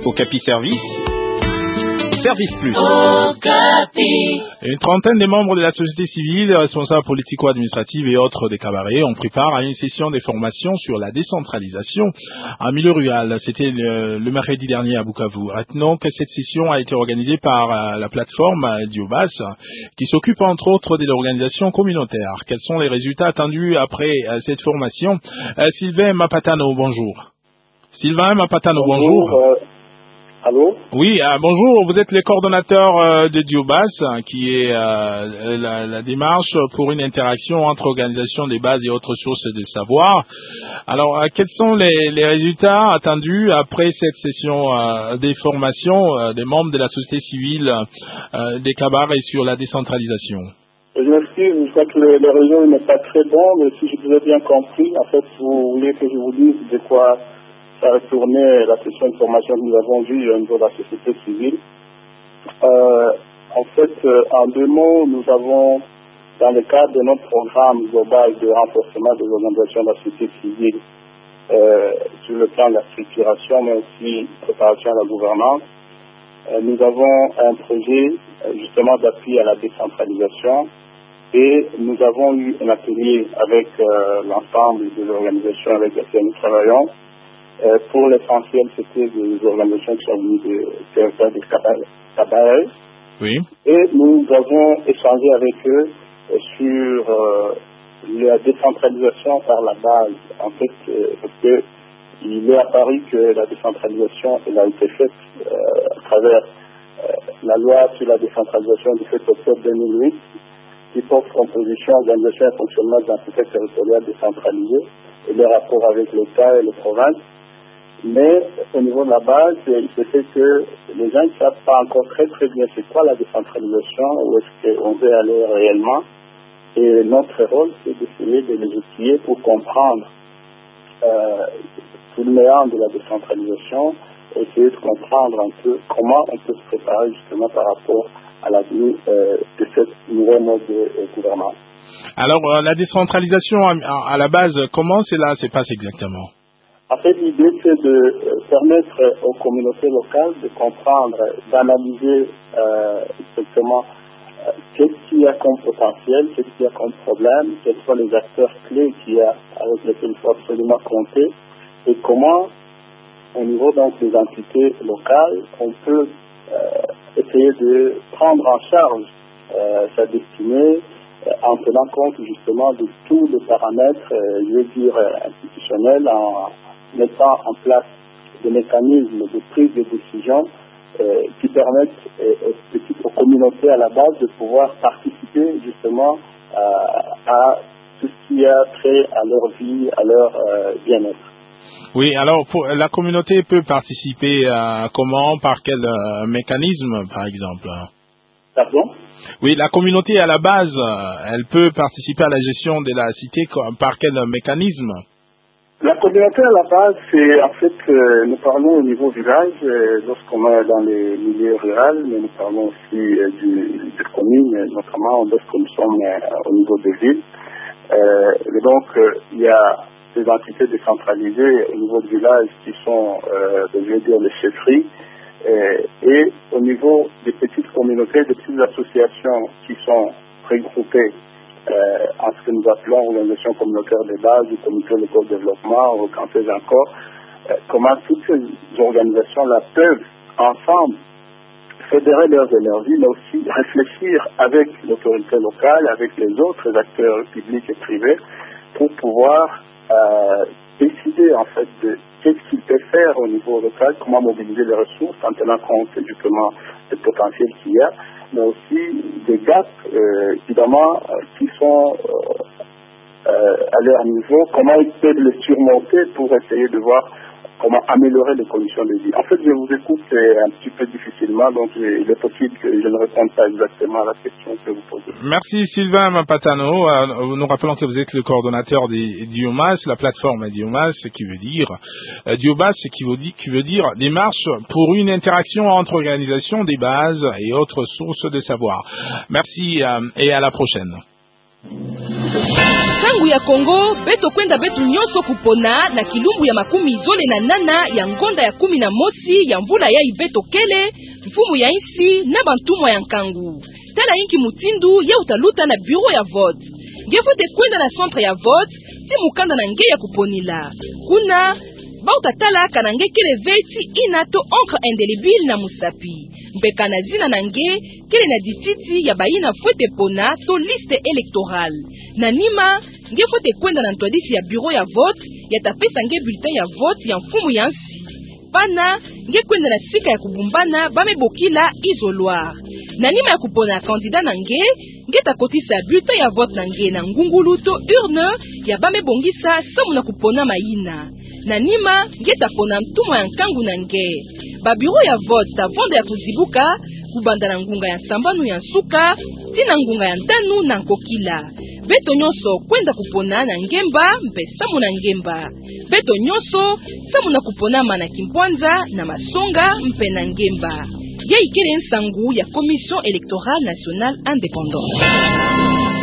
Okapi Service. Service Plus. Une trentaine de membres de la société civile, responsables politico-administratifs et autres des cabarets ont pris part à une session de formation sur la décentralisation en milieu rural. C'était le mercredi dernier à Bukavu. Retenons que cette session a été organisée par la plateforme Diobas, qui s'occupe entre autres de l'organisation communautaire. Quels sont les résultats attendus après cette formation? Sylvain Mapatano, bonjour. Sylvain Mapatano, bonjour. Allô? Oui, bonjour, vous êtes le coordonnateur de Diobas, qui est la démarche pour une interaction entre organisations des bases et autres sources de savoir. Alors, quels sont les résultats attendus après cette session des formations des membres de la société civile des cabarets sur la décentralisation? Je m'excuse, je crois que le réseau n'est pas très bon, mais si je vous ai bien compris, en fait, vous voulez que je vous dise de quoi ça a tourné la session de formation que nous avons vue au niveau de la société civile. En fait, en deux mots, nous avons, dans le cadre de notre programme global de renforcement des organisations de la société civile, sur le plan de la structuration, mais aussi préparation à la gouvernance, nous avons un projet justement d'appui à la décentralisation et nous avons eu un atelier avec l'ensemble des organisations avec lesquelles nous travaillons. Pour l'essentiel, c'était des organisations qui sont venues de territoire des cabarets. Oui. Et nous avons échangé avec eux sur la décentralisation par la base. En fait, parce que il est apparu que la décentralisation elle a été faite à travers la loi sur la décentralisation du 7 octobre 2008, qui porte composition, organisation et fonctionnement d'entités territoriales décentralisées et les rapports avec l'État et les provinces. Mais au niveau de la base, il se fait que les gens ne savent pas encore très bien c'est quoi la décentralisation, où est-ce qu'on veut aller réellement. Et notre rôle, c'est d'essayer de les outiller pour comprendre tout le méandre de la décentralisation et essayer de comprendre un peu comment on peut se préparer justement par rapport à l'avenir de cette nouveau mode de gouvernance. Alors, la décentralisation à la base, comment cela se passe exactement? En fait, l'idée, c'est de permettre aux communautés locales de comprendre, d'analyser exactement qu'est-ce qu'il y a comme potentiel, qu'est-ce qu'il y a comme problème, quels sont les acteurs clés qu'il y a avec lesquels il faut absolument compter, et comment, au niveau donc des entités locales, on peut essayer de prendre en charge sa destinée en tenant compte justement de tous les paramètres, je veux dire, institutionnels, en mettant en place des mécanismes de prise de décision qui permettent aux communautés à la base de pouvoir participer justement à tout ce qui a trait à leur vie, à leur bien-être. Oui, alors la communauté peut participer comment, par quel mécanisme, par exemple? Pardon? Oui, la communauté à la base, elle peut participer à la gestion de la cité par quel mécanisme? La communauté à la base, c'est en fait, nous parlons au niveau village, lorsqu'on est dans les milieux ruraux, mais nous parlons aussi des communes, notamment lorsque nous sommes au niveau des villes. Et donc, il y a des entités décentralisées au niveau du village qui sont, je veux dire, les chefferies, et au niveau des petites communautés, des petites associations qui sont regroupées en ce que nous appelons organisation communautaire de base, du comité local de développement, ou quand c'est encore, comment toutes ces organisations-là peuvent ensemble fédérer leurs énergies, mais aussi réfléchir avec l'autorité locale, avec les autres acteurs publics et privés, pour pouvoir décider en fait de qu'est-ce qu'ils peuvent faire au niveau local, comment mobiliser les ressources en tenant compte justement du potentiel qu'il y a, mais aussi des gaps évidemment qui sont à leur niveau, comment ils peuvent les surmonter pour essayer de voir comment améliorer les conditions de vie. En fait, je vous écoute un petit peu difficilement, donc il est possible que je ne réponde pas exactement à la question que vous posez. Merci Sylvain Mapatano. Nous rappelons que vous êtes le coordonnateur des Diobas, la plateforme Diobas, qui veut dire Diobas, qui veut dire démarche pour une interaction entre organisations des bases et autres sources de savoir. Merci et à la prochaine. Sangu ya Kongo beto kwenda betu nyonso kupona na kilumbu ya 18 ya ngonda ya 11 ya mvula ya ibeto kele mfumu ya insi na bantumwa ya nkangu. Tala inki mutindu ya utaluta na bureau ya vote. Ngefote kwenda na centre ya vote ti mukanda na nge ya kuponila. Kuna bautatala kanange kele veti inato encre indélébile na musapi. Mbeka na zina nange kele na dititi ya baina fwete pona to liste électorale. Na nima ngefote kwenda na ntwadisi ya bureau ya vote ya tapesa nge bulletin ya vote ya mfumu ya nsi. Pana nge kwenda na sika ya kubumbana bame bokila isoloir. Na nima ya kupona kandida nange nge takotisa bulletin ya vote nange na ngungulu to urne ya bame bongisa samu na kupona mayina. Na nima nge tapona mtumwa ya nkangu nange. Ba bureau ya vote ta vonda ya kuzibuka kubanda na ngunga ya sambanu ya suka tina ngunga ya ntanu na nkokila. Beto nyonso kwenda kupona na ngemba mpe samu na ngemba. Beto nyonso samu na kupona mana kimpwanza na masonga mpe na ngemba. Ya ikele nsangu ya Commission électorale nationale indépendante.